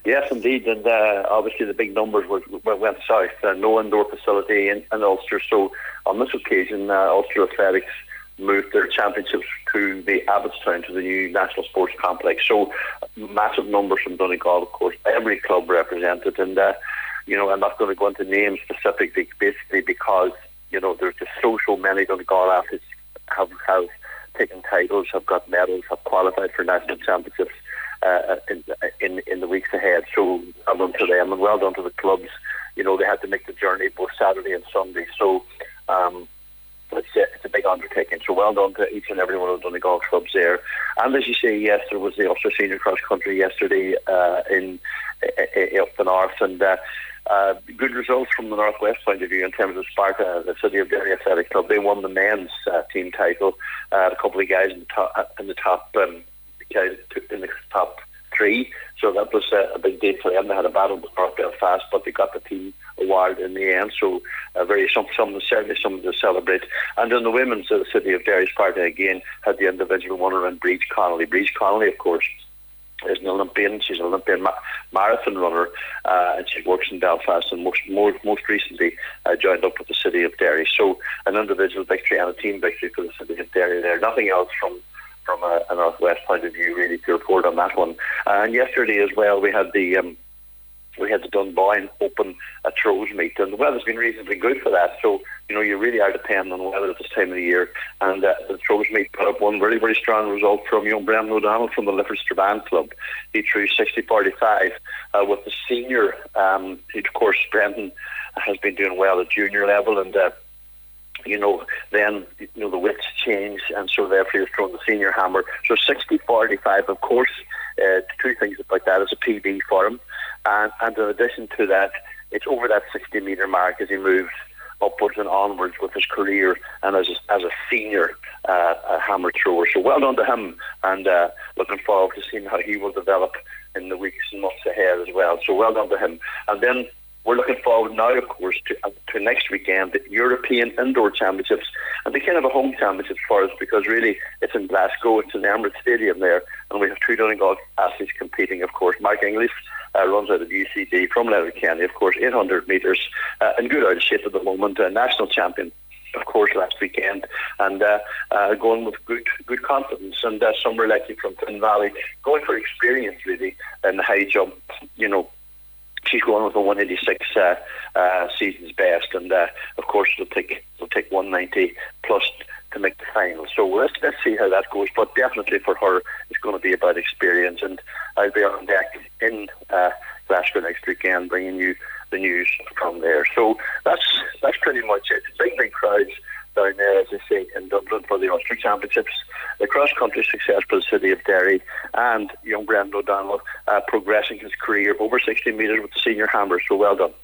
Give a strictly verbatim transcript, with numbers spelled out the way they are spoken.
Yes, indeed, and uh, obviously the big numbers were, went south. Uh, no indoor facility in, in Ulster, so on this occasion, uh, Ulster Athletics moved their championships to the Abbottstown, to the new National Sports Complex. So massive numbers from Donegal, of course, every club represented, and uh, you know, I'm not going to go into names specifically, basically because you know there's just so so many Donegal athletes have have taken titles, have got medals, have qualified for national championships uh, in, in in the weeks ahead. So well done to them, and well done to the clubs. You know, they had to make the journey both Saturday and Sunday. So um, it's, a, it's a big undertaking. So well done to each and every one of the Donegal clubs there. And as you say, yes, there was the Ulster Senior Cross Country yesterday uh, in, in up the north, and uh, uh, good results from the Northwest point of view in terms of Sparta, the City of Derry Athletic Club. They won the men's uh, team title. Uh, a couple of guys in the top, in the top, um, guys in the top three. So that was uh, a big deal for them. They had a battle with North Belfast, but they got the team award in the end. So uh, very some, some certainly something to celebrate. And in the women's, uh, the City of Derry Sparta again had the individual winner in Breach Connolly. Breach Connolly, of course, is an Olympian. She's an Olympian ma- marathon runner, uh, and she works in Belfast, and most more, most recently uh, joined up with the City of Derry. So an individual victory and a team victory for the City of Derry there. Nothing else from from a, a Northwest point of view really to report on that one. Uh, and yesterday as well, we had the um, we had the Dunboyne Open at Throws meet, and the weather's been reasonably good for that. So you know, you really are dependent on weather at this time of the year. And uh, the Throws meet put up one very very strong result from young Brendan O'Donnell from the Lifford Strabane Club. He threw sixty forty-five uh, with the senior. Um, of course, Brendan has been doing well at junior level, and uh, you know, then you know the weights change, and so therefore he's thrown the senior hammer. So sixty forty-five, of course, uh, two things about that is a P B for him, and, and in addition to that, it's over that sixty metre mark as he moves upwards and onwards with his career and as a, as a senior uh, a hammer thrower. So well done to him, and uh, looking forward to seeing how he will develop in the weeks and months ahead as well. So well done to him. And then we're looking forward now, of course, to, uh, to next weekend, the European Indoor Championships. And they kind of a home championships for us because really it's in Glasgow, it's in the Emirates Stadium there, and we have two Donegal athletes competing, of course. Mark English uh, runs out of U C D from Letterkenny, of course, eight hundred metres, uh, in good out of shape at the moment, a national champion, of course, last weekend, and uh, uh, going with good good confidence. And uh, Summer Leckie from Finn Valley, going for experience really in the high jump, you know. She's going with a one eighty-six uh, uh, season's best, and uh, of course it'll take it'll take one ninety plus to make the final. So let's let's see how that goes. But definitely for her, it's going to be about experience, and I'll be on deck in uh, Glasgow next weekend, bringing you the news from there. So that's that's pretty much it. Big big crowds down there, as I say, in Dublin for the Ulster Championships. The cross-country success for the City of Derry, and young Brendan O'Donnell uh, progressing his career over sixty metres with the senior hammer. So well done.